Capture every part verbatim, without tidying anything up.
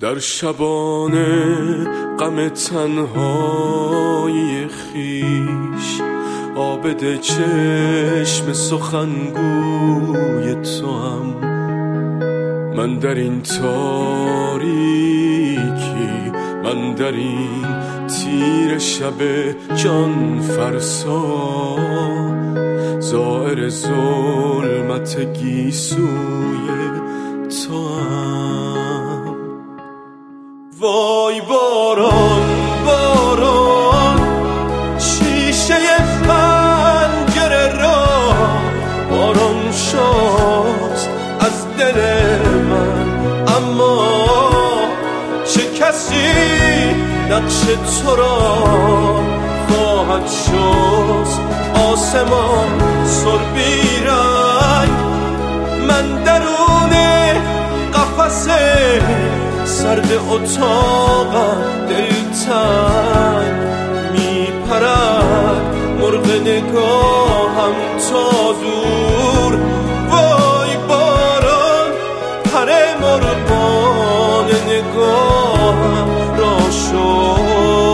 در شبانه غم تنهایی خیش عابد چشم سخنگوی تو هم. من در این تاریکی، من در این تیر شب جان فرسا، زائر ظلمت گیسوی تو هم. وای باران باران شیشه پنجره را باران شست از دل من، اما چه کسی نقش تو را خواهد شست؟ آسمان سربی رنگ، من درون قفس سرد اتاقم دلتنگ می پرد مرغ نگاهم تا دور. وای باران پر مرغان نگاهم را شست.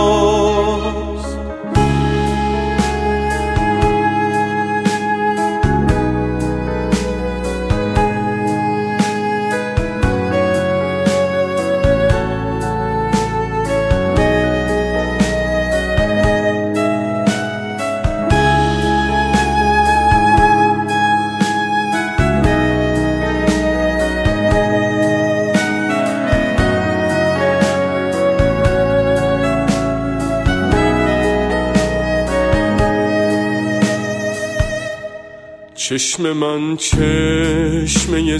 چشم من چشمه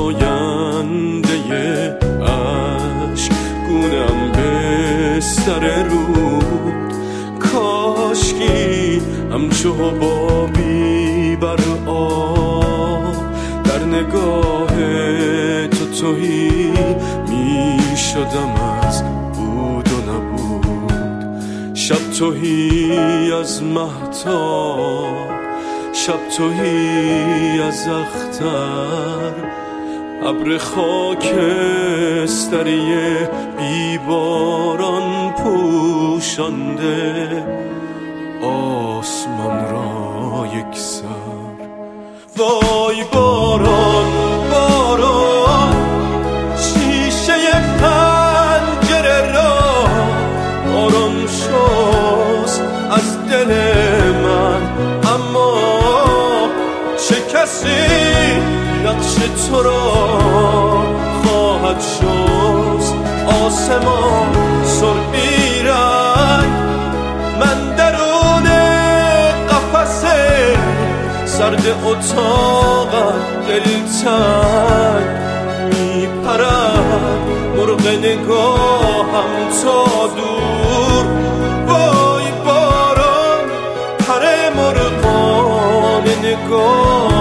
زاینده عشق، گونم بستر رود. کاشکی همچو حبابی بر آب در نگاه تو تهی می شدم از بود و نبود. شب تهی از مهتاب، شب تهی از اختر، ابر خاکستری بیباران پوشانده آسمان را یک سر. وای باران باران شیشه پنجره را باران شست از دل من، اما چه کسی نقش تو را خواهد شست؟ آسمان سربی رنگ، من درون قفس سرد اتاقم دلتنگ می پرد مرغ نگاهم تا دور. وای باران پر مرغان نگاه